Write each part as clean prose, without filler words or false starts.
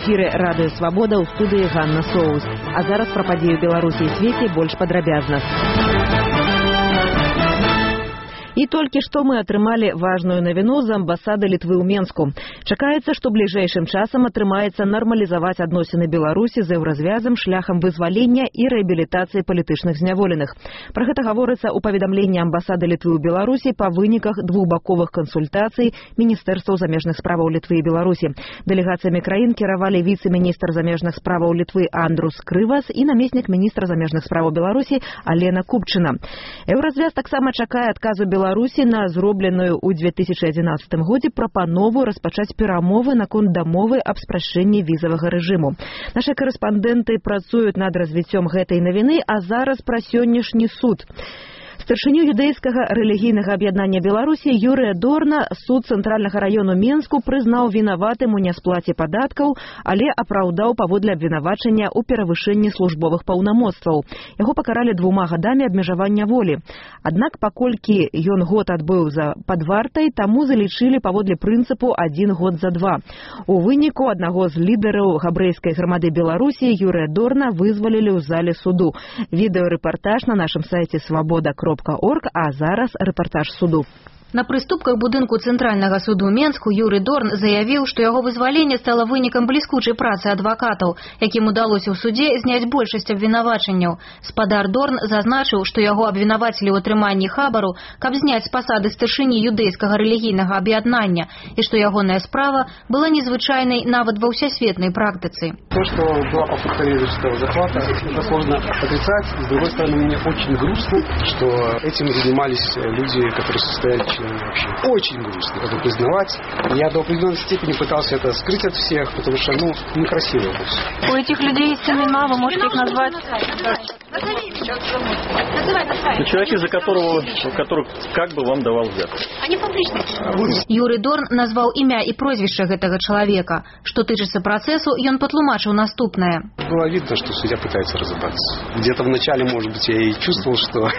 эфіры радыё Свабода, ў студыі Ганна Соус. А зараз пра падзею Беларусі і свеце больш падрабязна. І толькі што мы атрымалі важную навіну з амбасады Літвы ў Менску. Чакаецца, што бліжэйшым часам атрымаецца нармалізаваць адносіны Беларусі з еўразвязам шляхам вызвалення і рэабілітацыі палітычных зняволеных. Пра гэта гаворыцца ў паведамленні амбасады Літвы ў Беларусі па выніках двухбаковых кансультацый Міністэрстваў замежных справаў Літвы і Беларусі. Дэлегацыямі краін кіравалі віцэ-міністр замежных справаў Літвы Андрус Крывас і намеснік міністра замежных справаў Беларусі Алена Купчына. Еўразвяз таксама чакае адказу Беларусі на зробленую ў 2011 годзе прапанову распачаць перамовы наконт дамовы аб спрашчэнні візавага рэжыму. Нашы карэспандэнты працуюць над развіццём гэтай навіны, а зараз пра сённяшні суд. Старшыню юдэйскага рэлігійнага аб'яднання Беларусі Юрыя Дорна суд цэнтральнага раёну Менску прызнаў вінаватым у нясплаце падаткаў, але апраўдаў паводле абвінавачання ў перавышэнні службовых паўнамоцтваў. Яго пакаралі 2 гадамі абмежавання волі. Аднак, паколькі ён год адбыў пад вартай, таму залічылі паводле прынцыпу 1 год за 2. У выніку аднаго з лідараў габрэйскай грамады Беларусі Юрыя Дорна вызвалілі ў зале суду. Відэорэпартаж на нашым сайце свабода.орг, а зараз рэпартаж суду. На прыступках будынку Цэнтральнага суду Менску Юрый Дорн заявіў, што яго вызваленне стала вынікам бліскучай працы адвакатаў, якім удалося ў судзе зняць большасць абвінавачанняў. Спадар Дорн зазначыў, што яго абвінавацілі ў атрыманні хабару, каб зняць з пасады старшыні юдэйскага рэлігійнага аб'яднання, і што ягоная справа была незвычайнай нават ва ўсесветнай практыцы. То, что была попытка режиссерского захвата, это сложно отрицать. С другой стороны, мне очень грустно, что этим занимались люди, которые состояли вообще. Очень грустно это признавать. Я до определенной степени пытался это скрыть от всех, потому что, некрасиво это. У этих людей есть имена, вы можете их назвать? Человек, из-за которого как бы вам давал взятку. Они публичны. Юрый Дорн назвал имя и прозвище гэтага человека. Что тычыцца працэсу, ён патлумачыў наступнае. Было видно, что судья пытается разобраться. Где-то в начале, может быть, я и чувствовал, что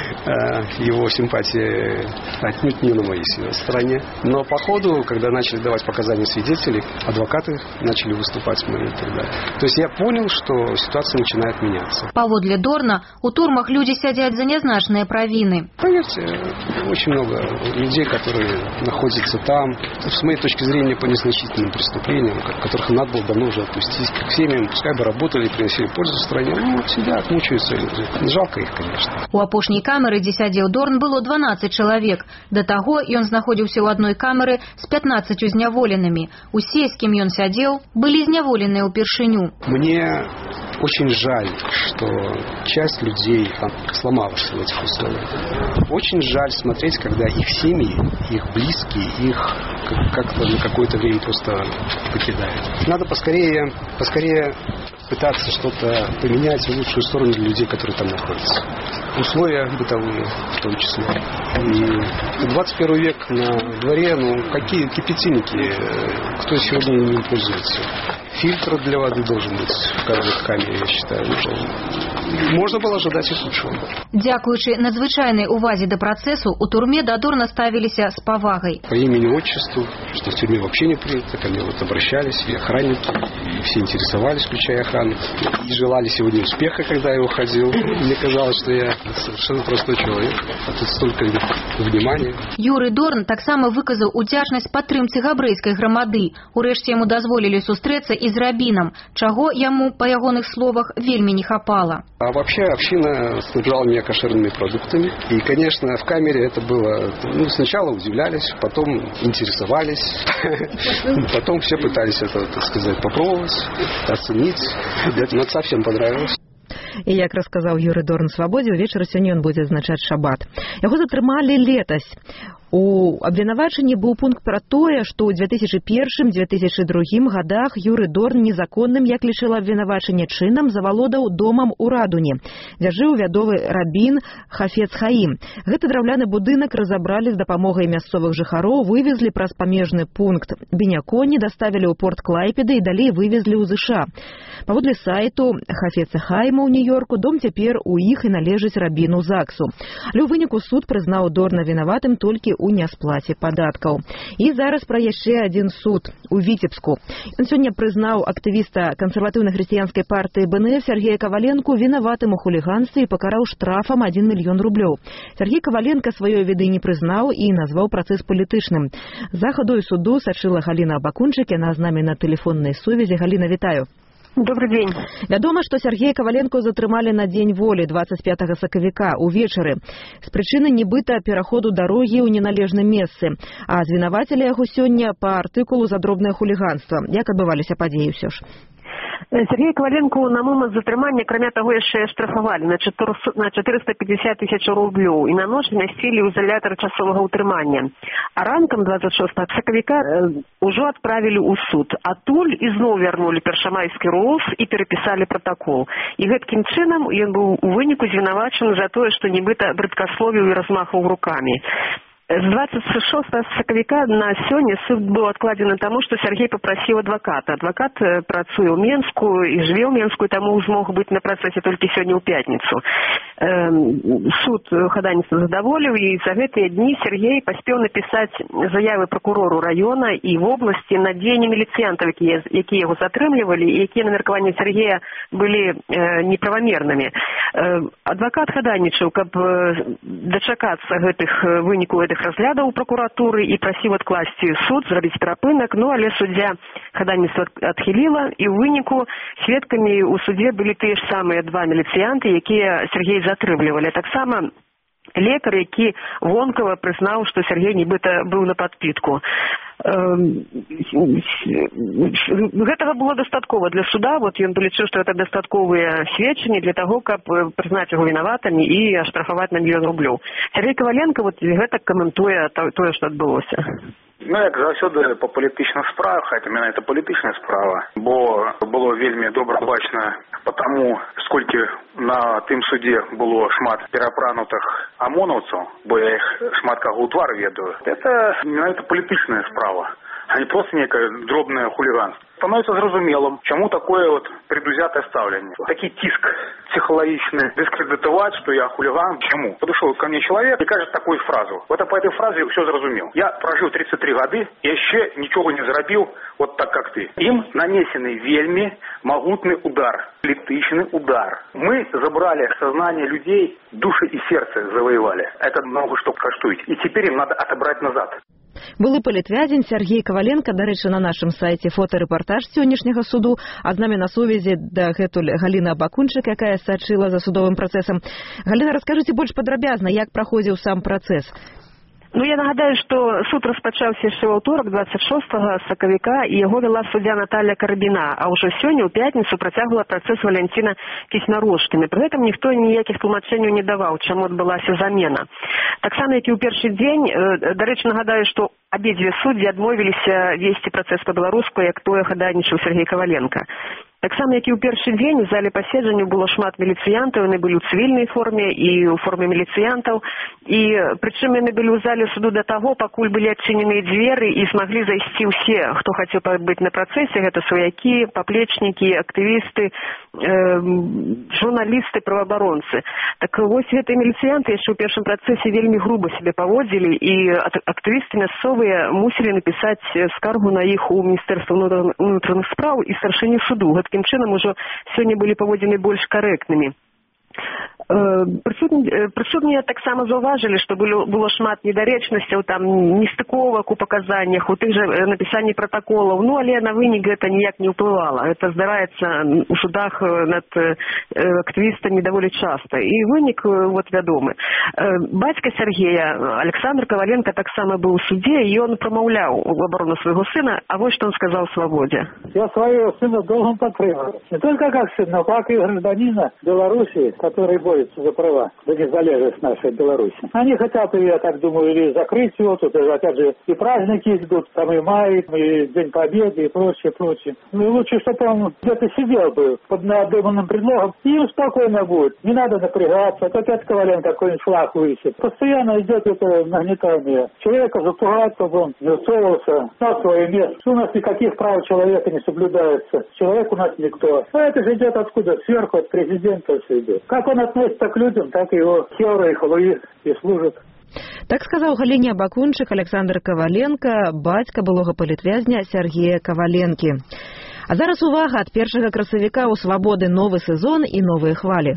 его симпатия отнюдь не на моей стороне. Но по ходу, когда начали давать показания свидетелей, адвокаты начали выступать в моей и так далее. То есть я понял, что ситуация начинает меняться. Паводле Дорна, у турмах люди сядзяць за нязначныя правіны. Поверьте, очень много людей, которые находятся там, с моей точки зрения, по незначительным преступлениям, которых надо было давно уже отпустить к семьям, пускай бы работали, приносили пользу стране, сидят, мучаются люди. Жалко их, конечно. У апошняй камеры, дзе сядзеў Дорн, было 12 чалавек. Да таго, ён знаходзіўся ў адной камеры з 15 зняволенымі. Усе, з кім ён сядзеў, былі зняволеныя ўпершыню. Мне очень жаль, что часть людей сломалась в этих условиях. Очень жаль смотреть, когда их семьи, их близкие, их как-то на какое-то время просто покидают. Надо поскорее пытаться что-то поменять в лучшую сторону для людей, которые там находятся. Условия бытовые в том числе. И 21 век на дворе, какие кипятильники, кто сегодня не пользуется? Фильтр для воды должен быть в каждой камере, я считаю. Можно было ожидать и худшего. Дзякуючы надзвычайнай увазе да працэсу, у турме да Дорна ставіліся з павагай. По имени, отчеству, что в тюрьме вообще не принято, ко мне обращались и охранники, и все интересовались, включая охрану, и желали сегодня успеха, когда я уходил. Мне казалось, что я совершенно простой человек, а тут столько внимания. Юрый Дорн таксама выказаў удзячнасць падтрымцы габрэйскай грамады. Урэшце яму дазволілі сустрэцца і з рабінам, чаго яму, па ягоных словах, вельмі не хапала. А вообще община снабжала меня кошерными продуктами. И, конечно, в камере это было... сначала удивлялись, потом интересовались. Потом все пытались это, так сказать, попробовать, оценить. Это совсем понравилось. І як расказаў Юрый Дорн Свабодзе, увечары сёння ён будзе адзначаць шабат. Яго затрымалі летась. У абвінавачанні быў пункт пра тое, што ў 2001-2002 годах Юрый Дорн незаконным, як лічыла абвінавачанне, чынам завалодаў домам у Радуні, дзе жыў вядовы рабін Хафец Хаім. Гэты драўляны будынак разабралі з дапамогай мясцовых жыхароў, вывезлі праз памежны пункт Беняконі, даставілі ў порт Клайпеды і далей вывезлі ў ЗША. Паводле сайту Хафеца Хайма ў Нью-Йорку дом цяпер у іх і належыць рабіну Заксу. Але ў выніку суд прызнаў Дорна вінаватым толькі ў нясплаце падаткаў. І зараз пра яшчэ адзін суд у Віцебску. Ён сёння прызнаў актывіста кансерватыўна-хрысціянскай партыі БНФ Сергея Коваленку вінаватым у хуліганстве і пакараў штрафам 1 мільён рублёў. Сергей Коваленко сваёй віны не прызнаў і назваў працэс палітычным. За хадой суду сачыла Галіна Абакунчык, яна з намі на тэлефоннай сувязі. Галіна, вітаю. Добрый день. Вядома, што Сергея Коваленко затрымалі на дзень волі 25 сакавіка увечары з прычыны нібыта пераходу дарогі ў неналежным месцы, а звінавацілі яго сёння па артыкулу за дробнае хуліганства. Як адбываліся падзеі ўсё ж? Сергея Коваленко на момент затрымання, акрамя таго, яшчэ штрафавалі на 450 тысяч рублёў і на ноч змясцілі ў изолятор часовага ўтрымання. А ранкам 26 сакавіка ўжо адправілі ў суд. Адтуль ізноў вярнулі першамайскі РУС і перапісалі протакол. І гэткім чынам ён быў у выніку звінавачаны за тое, што нібыта брыдкасловіў і размахваў рукамі. З 26 сакавіка на сёння суд быў адкладзены таму, што Сергей папрасіў адваката. Адвакат працуе ў Менску і жыве ў Менску, і таму змог быць на працэсе толькі сёння ў пятніцу. Суд хаданіцтва задаволіў, і за гэтыя дні Сергей паспеў напісаць заявы пракурору раёна і вобласці на дзеянні міліцыянтаў, якія яго затрымлівалі, і якія на меркаванне Сергея былі неправамернымі. Адвакат хаданічаў, каб дачакацца вынікаў гэтых разглядаў у прокуратуры і прасіў адкласці суд, зрабіць перапынак, але суддзя хаданіцтва адхіліла, і ў выніку сведкамі ў судзе былі тыя ж самыя два міліцыянты, якія Сергей затрымлівалі. Таксама лекар, які вонкава прызнаў, што Сергей нібыта быў на падпітку. Гэтага было дастаткова для суда. Ён полічыў, што гэта дастатковыя сведчанні для таго, каб прызнаць яго вінаватым і аштрафаваць на 1 мільён рублёў. Сергей Коваленко гэта каментуе тое, што адбылося. Як заўсёды па палітычных справах, хаця менавіта палітычная справа, бо было вельмі добра бачна по таму, сколькі на тым судзе было шмат перапранутых амонаўцаў, бо я іх шмат каго ў твар ведаю. Это менавіта палітычная справа, а не просто некое дробное хулиганство. Становится зразумелым, чему такое предузятое ставление. Такий тиск психологичный, дискредитовать, что я хулиган. Чему? Подошел ко мне человек и кажет такую фразу. По этой фразе все зразумел. Я прожил 33 годы и еще ничего не заробил вот так, как ты. Им нанесенный вельми могутный удар, летычный удар. Мы забрали сознание людей, души и сердце завоевали. Это много что коштует. И теперь им надо отобрать назад. Былы палітвязень Сергей Коваленко, дарэчы, на нашым сайце фотарэпартаж сённяшняга суду, а з намі на сувязі дагэтуль Галіна Абакунчык, якая сачыла за судовым працэсам. Галіна, раскажыце больш падрабязна, як праходзіў сам працэс? Я нагадаю, што суд распачаўся яшчэ ў аўторак, 26 сакавіка, і яго вела суддзя Наталья Карабіна, а ўжо сёння ў пятніцу працягвала працэс Валянціна Кісьмярушкіна. Пры гэтым ніхто ніякіх тлумачэнняў не даваў, чаму адбылася замена. Таксама, як і ў першы дзень, дарэчы, нагадаю, што абедзве суддзі адмовіліся весці працэс па-беларуску, як тое хадайнічаў Сергей Коваленко. Таксама, як і ў першы дзень, у зале паседжання было шмат міліцыянтаў, яны былі ў цывільнай форме і ў форме міліцыянтаў. І прычым яны былі ў зале суду да таго, пакуль былі адчыненыя дзверы і змаглі зайсці ўсе, хто хацеў быць на працэсе. Гэта сваякі, паплечнікі, актывісты, журналісты, праваабаронцы. Так вось гэтыя міліцыянты яшчэ ў першым працэсе вельмі груба сябе паводзілі, і актывісты мясцовыя мусілі напісаць скаргу на іх у Міністэрства ўнутраных спраў і старшыню суду. Таким чынам ужо сёння былі паводзіны больш карэктнымі. Прысутныя таксама заўважылі, што было шмат недарэчнасцяў, нестыковак у паказаннях, у тых жа напісанні пратаколаў, але на вынік гэта ніяк не ўплывала. Гэта здараецца у судах над актывістамі даволі часта. І вынік вядомы. Бацька Сергея, Александр Коваленко, таксама быў у судзе, і ён прамаўляў у абарону свайго сына, а вось што он сказал в «Свободе». Я своего сына должен поддерживать. Не только как сына, но как и гражданина Беларуси, который борется за права, за незалежность нашей Беларуси. Они хотят, я так думаю, или закрыть его, тут опять же и праздники идут, там и май, и День Победы, и прочее, прочее. Лучше, чтобы он где-то сидел бы под надуманным предлогом, и им спокойно будет. Не надо напрягаться, опять Коваленко какой-нибудь флаг высит. Постоянно идет это нагнетание. Человека запугать, чтобы он не усовывался на свое место. У нас никаких прав человека не соблюдается. Человек у нас никто. А это же идет откуда? Сверху, от президента все идет. Как он относится к людям, так и его херы и халуи и служат. Так сказаў Галіне Абакунчык Александр Каваленко, бацька былога палітвязня Сергея Каваленкі. А зараз увага, ад 1 красавіка ў Свабоды новы сезон і новыя хвалі.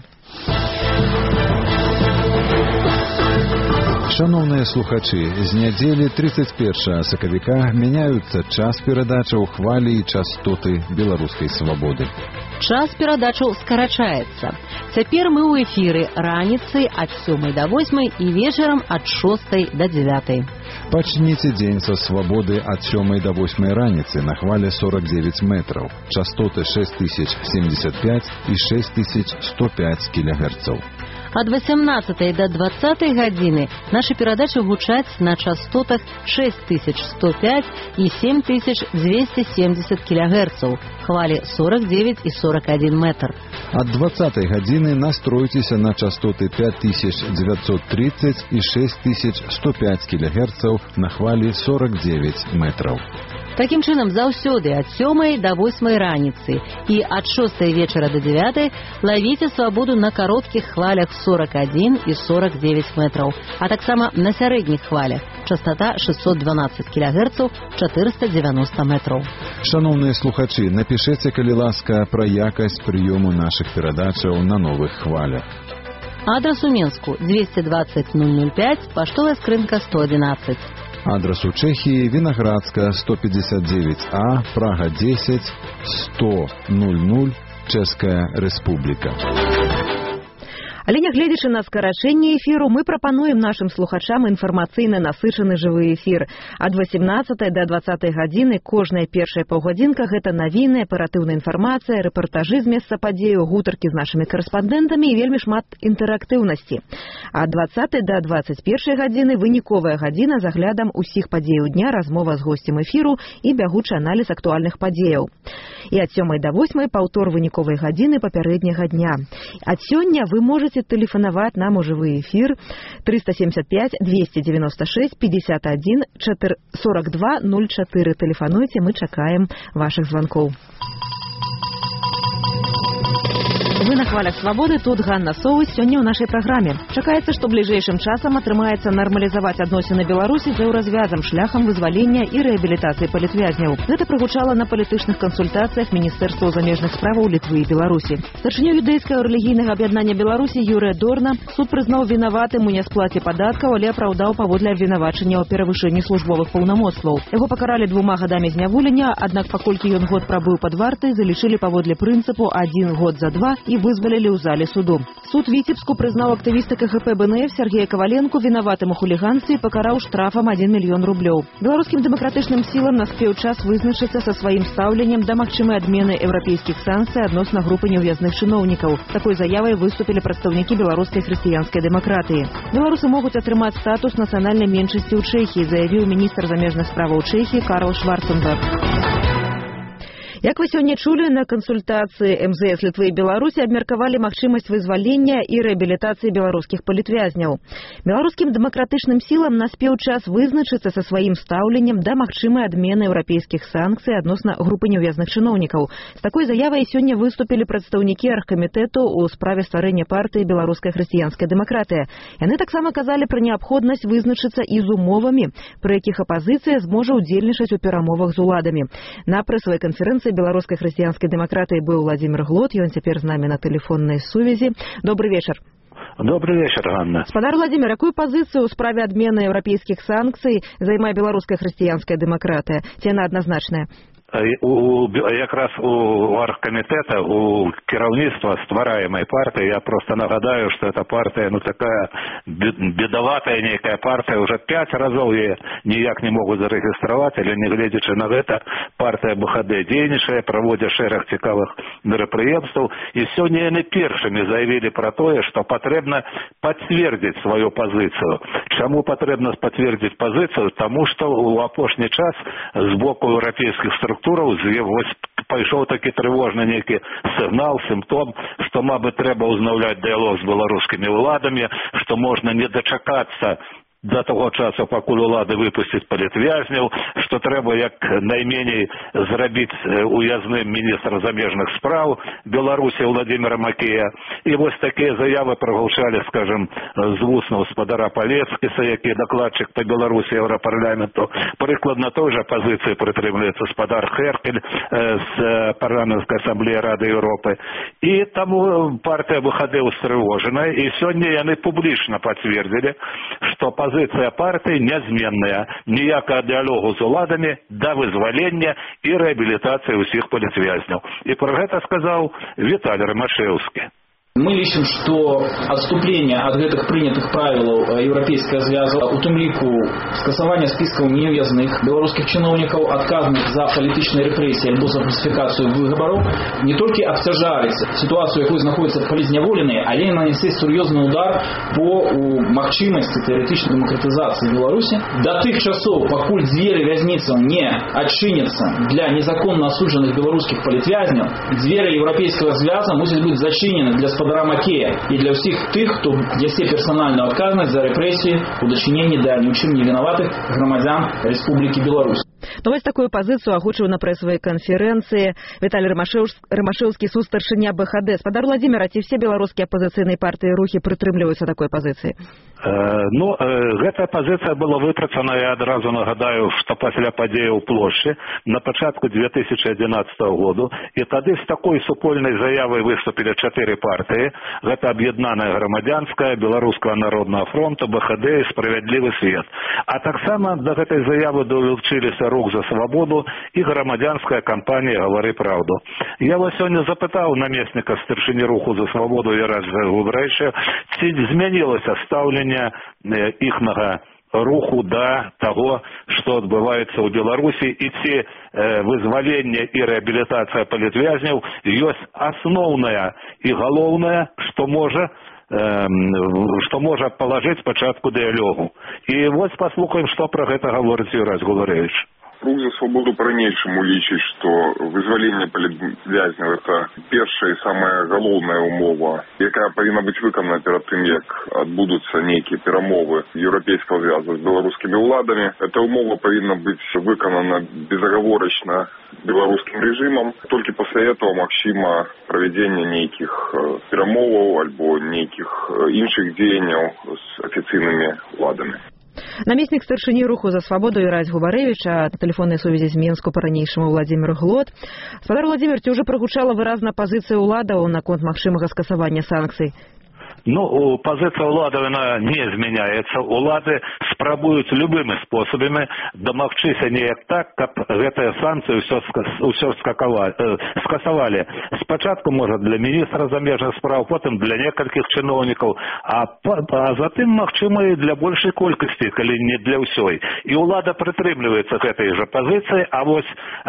Шановные слухачи, з недели 31 сакавіка меняются час передачаў хвалі і частоты беларускай свабоды. Час перадачаў скарачаецца. Цяпер мы ў эфіры раніцай ад 7 до 8 і вечарам ад 6 до 9. Пачніце дзень са свабоды ад 7 до 8 раніцы на хвале 49 метраў, частоты 6075 і 6105 кГц. Ад 18 до 20 гадзіны нашы перадачы гучаць на частотах 6105 і 7270 кГц, хвалі 49 і 41 метр. Ад 20 гадзіны настройцеся на частоты 5930 і 6105 кГц на хвалі 49 метраў. Такім чынам, заўсёды ад 7 до 8 раніцы і ад 6 вечара до 9 лавіце свабоду на кароткіх хвалях 41 і 49 метраў, а таксама на сярэдніх хвалях, частота 612 кГц, 490 метров. Шановныя слухачы, напішыце, калі ласка, пра якасць прыёму нашых перадачаў на новых хвалях. Адрас у Менску 220 005, паштовая скрынка 111. Адрес у Чехии Виноградска 159А, Прага 10, 100 00, Чешская Республика. Але нягледзячы на скарачэнне эфіру, мы прапануем нашым слухачам інфармацыйна насычаны жывы эфір. Ад 18 до 20 гадзіны кожная першая паўгадзінка – гэта навіны, аператыўная інфармацыя, рэпартажы з месца падзею, гутаркі з нашымі карэспандэнтамі і вельмі шмат інтэрактыўнасці. Ад 20 до 21 гадзіны выніковая гадзіна з аглядам усіх падзеяў дня, размова з госцем эфіру і бягучы аналіз актуальных падзеяў. І ад 7 до 8 паўтор выніковай гадзіны папярэдняга дня. Ад сёння вы можете тэлефанаваць нам у жывы эфір 375 296 51 42 04. Тэлефануйце, мы чакаем ваших звонкоў. Вы на хвалях свабоды, тут Ганна Соус. Сёння ў нашай праграме. Чакаецца, што бліжэйшым часам атрымаецца нармалізаваць адносіны Беларусі з еўразвязам шляхам вызвалення і рэабілітацыі палітвязняў. Гэта прагучала на палітычных кансультацыях Міністэрства замежных справаў Літвы і Беларусі. Старшыню юдэйскага рэлігійнага аб'яднання Беларусі Юрыя Дорна суд прызнаў вінаватым у нясплаце падаткаў, але апраўдаў паводле абвінавачання ў перавышэнні службовых паўнамоцтваў. Яго пакаралі 2 гадамі зняволення, аднак паколькі ён год прабыў пад вартай, залічылі паводле прынцыпу 1 год за 2 і вызвалілі ў зале суду. Суд Віцебску прызнаў актывіста КХП БНФ Сергея Каваленку вінаватым у хуліганстве і пакараў штрафам 1 мільён рублёў. Беларускім дэмакратычным сілам наспеў час вызначыцца са сваім стаўленнем да магчымай адмены еўрапейскіх санкцый адносна групы неўязных чыноўнікаў. Такой заявай выступілі прадстаўнікі беларускай хрысціянскай дэмакратыі. Беларусы могуць атрымаць статус нацыянальнай меншасці ў Чэхіі, заявіў міністр замежных справаў Чэхіі Карл Шварценберг. Як вы сёння чулі, на кансультацыі МЗС Літвы і Беларусі абмеркавалі магчымасць вызвалення і рэабілітацыі беларускіх палітвязняў. Беларускім дэмакратычным сілам наспеў час вызначыцца са сваім стаўленнем да магчымай адмены еўрапейскіх санкцый адносна групы неўязных чыноўнікаў. З такой заявай сёння выступілі прадстаўнікі аргкамітэту ў справе стварэння партыі беларуская хрысціянская дэмакратыя. Яны таксама казалі пра неабходнасць вызначыцца і з умовамі, пры якіх апазіцыя зможа ўдзельнічаць у перамовах з уладамі. На прэсавай канферэнцыі беларускай хрысціянскай дэмакратыі быў Владимир Глот, ён цяпер з намі на тэлефоннай сувязі. Добрый вечар. Добрый вечер, Ганна. Спадар Владимир, якую пазіцыю ў справе адмены еўрапейскіх санкцый займае беларуская хрысціянская дэмакратыя? Ці яна адназначная? Якраз у аргкамітэта, у кіраўніцтва ствараемай партыі, я просто нагадаю, что эта партия, такая бедоватая некая партия, уже 5 разоў яе ніяк не могуць зарэгістраваць, але не гледзячы на гэта, партия БХД дзейнічае, праводзя шэраг цікавых мерапрыемстваў, і сёння яны першымі заявілі пра тое, што патрэбна пацвердзіць сваю пазіцыю. Чаму патрэбна пацвердзіць пазіцыю? Таму што ў апошні час з боку еўрапейскіх структур пайшоў такі трывожны нейкі сігнал, сімптом, што, мабыць, трэба ўзнаўляць дыялог з беларускімі ўладамі, што можна не дачакацца до того часу, пакуль улады выпусцяць палітвязняў, што трэба як найменей зрабіць уязным міністра замежных спраў Беларусі Владимира Макея. І вось такія заявы прагучалі, скажем, з вуснаў спадара Палецкіса, які дакладчык па Беларусі Еўрапарламенту. Прыкладна той жа пазіцыі прытрымліваецца спадар Херкель з парламенцкай асамблеі Рады Еўропы. І таму партыя ВХД устрывожаная, і сёння яны публічна пацвердзілі, што пазіцыя партыі нязменная, ніякага дыялогу з уладамі да вызвалення і рэабілітацыі ўсіх палітвязняў. І пра гэта сказаў Віталій Ромашевскі. Мы лічым, што адступленне ад гэтых прынятых правілаў Еўрапейскага звязу, у тым ліку скасавання спіскаў неўязных беларускіх чыноўнікаў, адказных за палітычныя рэпрэсіі альбо за фальсіфікацыю выбараў, не толькі абцяжарыць сітуацыю, якой знаходзяцца палізняволеныя, але і нанесе сур'ёзны удар по магчымасці тэарэтычнай дэмакратызацыі Беларусі. Да тых часоў, пакуль дзверы вязніцаў не адчыняцца для незаконна асуджаных беларускіх палітвязняў, дзверы Еўрапейскага звяза мусяць быць зачынены для спадара Макея і для ўсіх тых, хто нясе персанальную адказнасць за рэпрэсіі у дачыненні да ні ў чым не вінаватых грамадзян Рэспублікі Беларусь. Ну, вось такую пазіцыю агучыў на прэсавай канферэнцыі Віталій Ромашевскі, сустаршыня БХД. Спадар Владимир, ці все беларускія апазіцыйныя партыі рухі прытрымліваюцца такой пазіцыі? Гэтая пазіцыя была выпрацана, я адразу нагадаю, што пасля падзеяў плошчы на пачатку 2011 году, і тады з такой супольнай заявай выступілі 4 партыі. Гэта Аб'яднаная грамадзянская, Беларускага народнага фронту, БХД і Справядлівы свет. А таксама да гэтай заявы долучыліся Рух за свабоду і грамадзянская кампанія «Гавары праўду». Я вас сёння запытаў намесніка старшыні Руху за свабоду Ярослава Губрэйча, ці змянілася стаўленне іхнага руху да таго, што адбываецца ў Беларусі, і ці вызваленне і рэабілітацыя палітвязняў ёсць асноўная і галоўная, што можа палажыць пачатку дыялогу. І вось паслухаем, што пра гэта гаворыць Юрась Губарэвіч. Рух за свободу по-ранейшаму лічыць, што вызваленне палітвязняў – это першая і самая галоўная умова, якая павінна быць выканана перад тым, як адбудуцца нейкія перамовы Еўрапейскага звязу з беларускімі ўладамі. Эта умова павінна быць выканана безагаворачна беларускім рэжымам. Толькі пасля этого магчыма правядзенне нейкіх перамоваў альбо нейкіх іншых дзеянняў з афіцыйнымі ўладамі. Намеснік старшыні Руху за свабоду Юрась Губарэвіч, а на тэлефоннай сувязі з Мінску па-ранейшаму Владимир Глот. Спадар Владимир, ці ўжо прагучала выразна пазіцыя ўладаў наконт магчымага скасавання санкцый? Пазіцыя ўладаў не змяняецца. Улады спрабуюць любымі спосабамі дамагчыся неяк так, каб гэтыя санкцыі ўсё скасавалі. Спачатку, можа, для міністра замежных спраў, потым для некалькіх чыноўнікаў, а затым, магчыма, і для большай колькасці, калі не для ўсёй. І ўлада прытрымліваецца гэтай жа пазіцыі, а вось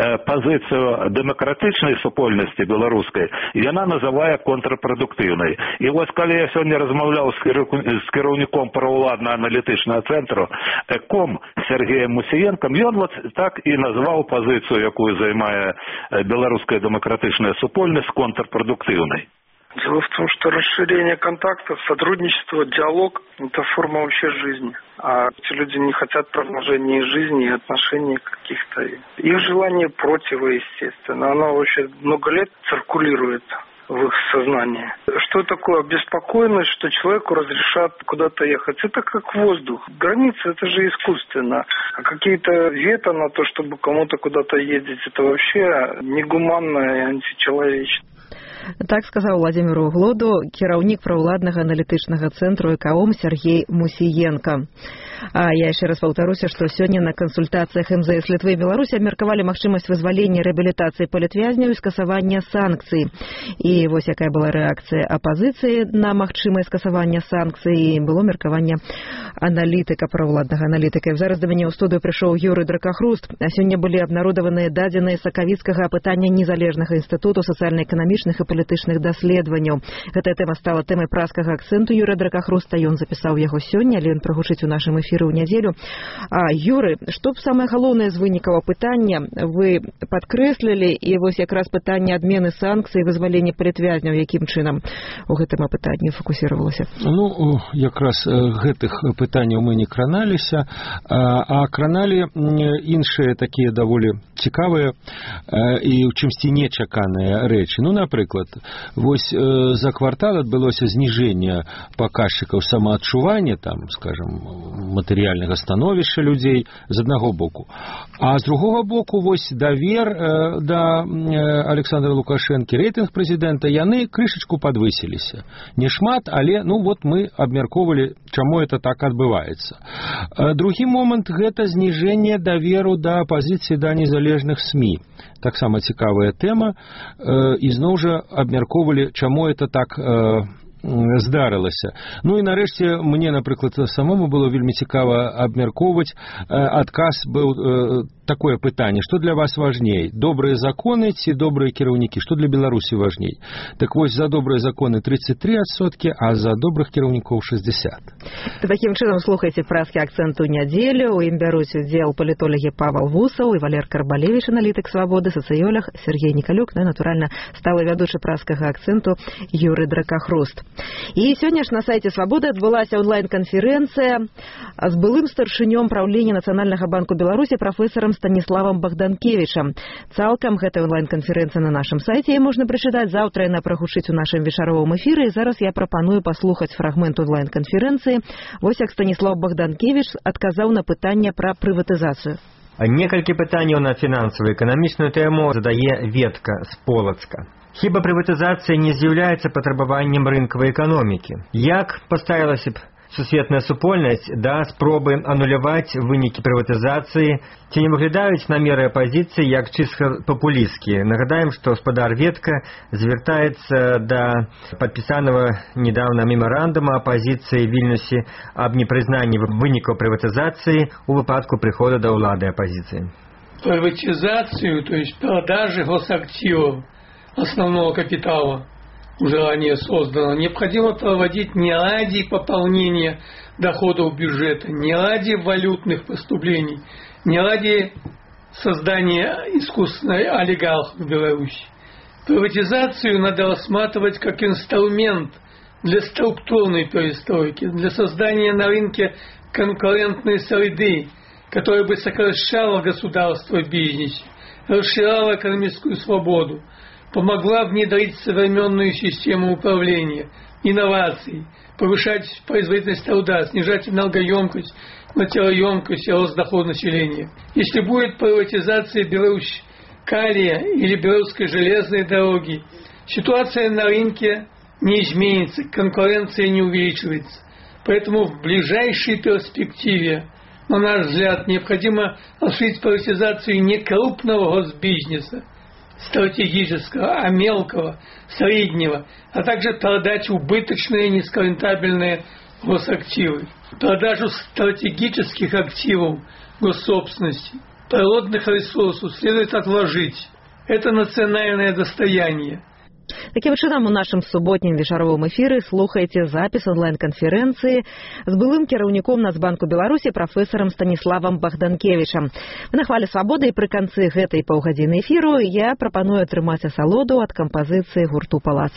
пазіцыю дэмакратычнай супольнасці беларускай яна называе контрпрадуктыўнай. І вось калі я сёння размаўляў з кіраўніком праўладна-аналітычнага цэнтру ЭКОМ Сергеем Мусіенкам, ён вот так і назваў пазіцыю, якую займае беларуская дэмакратычная супольнасць, контрпродуктивной. Дело в том, что расширение контактов, сотрудничество, диалог – это форма вообще жизни. А эти люди не хотят продолжения жизни и отношений каких-то. Их желание противоестественно. Оно вообще много лет циркулирует в их сознании. Что такое обеспокоенность, что человеку разрешат куда-то ехать? Это как воздух. Границы – это же искусственно. А какие-то вето на то, чтобы кому-то куда-то ездить, это вообще негуманно и античеловечно. Так сказаў Владимиру Глоду кіраўнік праўладнага аналітычнага цэнтру ЭКОМ Сергей Мусіенка. А я яшчэ раз паўтаруся, што сёння на кансультацыях МЗС Літвы і Беларусі абмеркавалі магчымасць вызвалення рэабілітацыі палітвязняў і скасавання санкцый. І вось якая была рэакцыя апазіцыі на магчымае скасаванне санкцый, было меркаванне аналітыка, праўладнага аналітыка. Зараз да мяне ў студыю прыйшоў Юрый Дракахруст. А сёння былі абнародаваныя дадзеныя сакавіцкага апытання незалежнага інстытуту сацыяльна-эканамічнага эканамічных і палітычных даследаванняў. Гэтая тэма стала тэмай праскага акцэнту Юрыя Дракахруста. Ён запісаў яго сёння, але ён прагучыць у нашым эфіры ў нядзелю. Юры, што б самае галоўнае з вынікаў апытання вы падкрэслілі, і вось якраз пытанне адмены санкцый, вызвалення палітвязняў, якім чынам у гэтым апытанні фокусировалася? Ну, якраз гэтых пытанняў мы не краналіся, а краналі іншыя такія даволі цікавыя і ў чымсьці нечаканыя рэчы. Ну, напрыклад, вось за квартал адбылося зніжэнне паказчыкаў самаадчування, там, скажем, матэрыяльнага становішча людзей з аднаго боку. А з другога боку, вось давер да Александра Лукашэнкі, рэйтынг прэзідэнта, яны крышачку падвысіліся. Не шмат, але, ну, вот мы абмяркоўвалі, чаму это так адбываецца. Другі момант – гэта зніжэнне даверу да апазіцыі да незалежных СМІ. Таксама цікавая тэма. І зноў жа абмяркоўвалі, чаму это так здарылася. Ну і нарэшце мне, напрыклад, самому было вельмі цікава абмяркоўваць. Адказ быў такое пытанне, што для вас важней? Добрыя законы ці добрыя кіраўнікі? Што для Беларусі важней? Так вось, за добрыя законы 33%, а за добрых кіраўнікоў 60%. Такім чынам слухайце праскі акцэнту нядзелю. У ім бяруць удзел палітолагі Павел Вусаў і Валер Карбалевіч, аналітык «Свабоды», сацыёлог Сергей Николюк, ну і, натуральна, сталы вядучы праскага акцэнту Юрый Дракахруст. І сёння ж на сайце «Свабоды» адбылася онлайн-канферэнцыя з былым старшынём праўлення Нацыянальнага банку Беларусі прафесарам Станіславам Богданкевічам. Цалкам гэтая онлайн-канферэнцыя на нашым сайце можна прачытаць. Заўтра яна прагучыць у нашым вечаровым эфіры. І зараз я прапаную паслухаць фрагмент онлайн-канферэнцыі. Вось як Станіслав Богданкевіч адказаў на пытанне пра прыватызацыю. Некалькі пытанняў на фінансава-эканамічную тэму задае Ветка з Полацка. Хіба прыватызацыя не з'яўляецца патрабаваннем рынкавай эканомікі? Як паставілася б сусветная супольнасць да спробы ануляваць вынікі прыватызацыі? Ці не выглядаюць намеры апазіцыі як чыста папулісцкія? Нагадаем, што гаспадар Ветка звяртаецца да падпісанага недавно мемарандума апазіцыі Вільнюсе аб непрызнанні вынікаў прыватызацыі у выпадку прыхода да ўлады апазіцыі. Приватизацию, то есть продажи госактивов основного капитала, уже ранее создано, необходимо проводить не ради пополнения доходов бюджета, не ради валютных поступлений, не ради создания искусственной олигархов в Беларуси. Приватизацию надо рассматривать как инструмент для структурной перестройки, для создания на рынке конкурентной среды, которая бы сокращала государство в бизнесе, расширяла экономическую свободу, помогла внедрить современную систему управления, инноваций, повышать производительность труда, снижать энергоемкость, материалоемкость и рост дохода населения. Если будет приватизация Беларусь-Калия или Белорусской железной дороги, ситуация на рынке не изменится, конкуренция не увеличивается. Поэтому в ближайшей перспективе, на наш взгляд, необходимо осуществить приватизацию не крупного госбизнеса, стратегического, а мелкого, среднего, а также продать убыточные низкорентабельные госактивы. Продажу стратегических активов госсобственности, природных ресурсов следует отложить. Это национальное достояние. Таким чынам, у нашым суботнім вечаровым эфіры слухайце запіс онлайн-канферэнцыі з былым кіраўніком Нацбанку Беларусі прафесарам Станіславам Богданкевічам. Мы на хвале свабоды, і пры канцы гэтай паўгадзіны эфіру я прапаную атрымаць асалоду ад кампазіцыі гурту «Палац».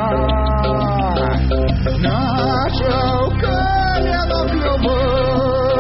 Начал колено клювать.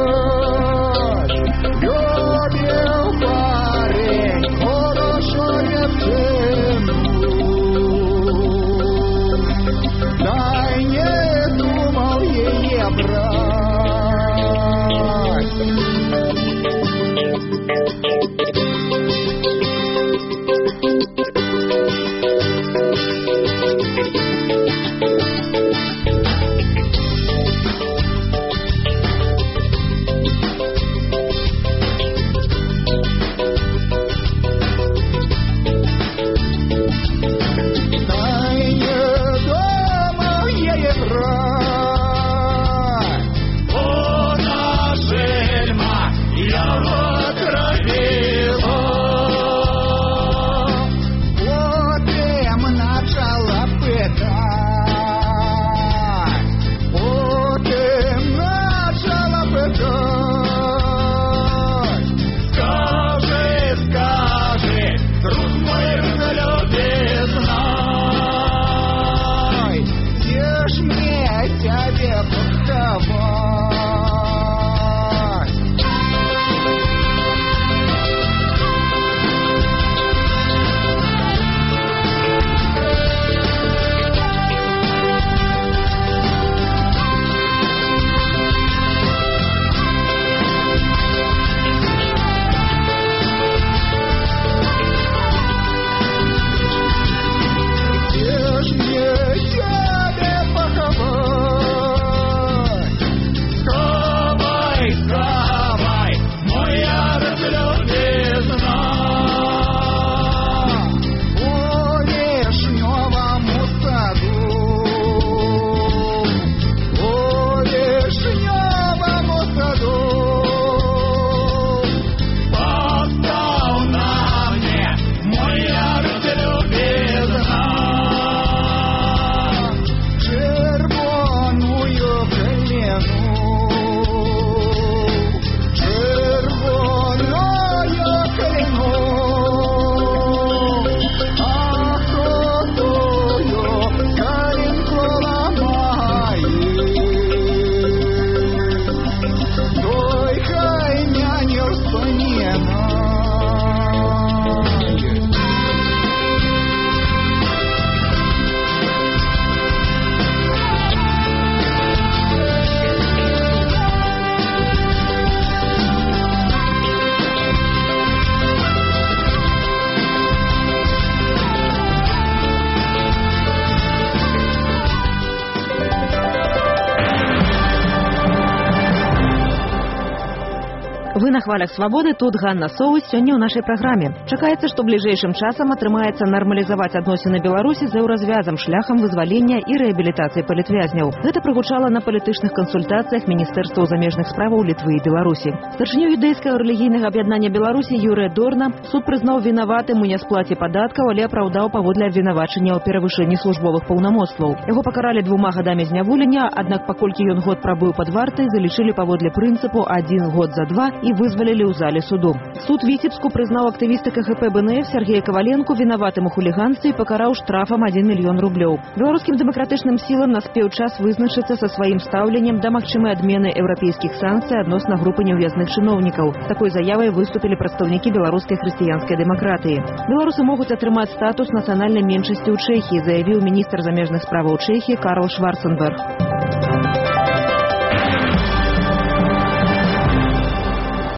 хвалях свабоды. Тут Ганна Соус сёння ў нашай праграме. Чакаецца, што бліжэйшым часам атрымаецца нармалізаваць адносіны Беларусі з еўразвязам шляхам вызвалення і рэабілітацыі палітвязняў. Гэта прагучала на палітычных кансультацыях Міністэрстваў замежных справаў Літвы і Беларусі. Старшыню юдэйскага рэлігійнага аб'яднання Беларусі Юрыя Дорна суд прызнаў вінаватым у нясплаце падаткаў, але апраўдаў паводле абвінавачання ў перавышэнні службовых паўнамоцтваў. Яго пакаралі 2 гадамі зняволення, аднак паколькі ён год прабыў пад вартай, залічылі паводле прынцыпу 1 год за 2 і вызвалілі ў зале суду. Суд Віцебску прызнаў актывіста КГП БНФ Сергея Коваленку вінаватым у хуліганстве і пакараў штрафам 1 мільён рублёў. Беларускім дэмакратычным сілам наспеў час вызначыцца са сваім стаўленнем да магчымай адмены еўрапейскіх санкцый адносна групы неўязных чыноўнікаў. З такой заявай выступілі прадстаўнікі беларускай хрысціянскай дэмакратыі. Беларусы могуць атрымаць статус нацыянальнай меншасці ў Чэхіі, заявіў міністр замежных справаў Чэхіі Карл Шварценберг.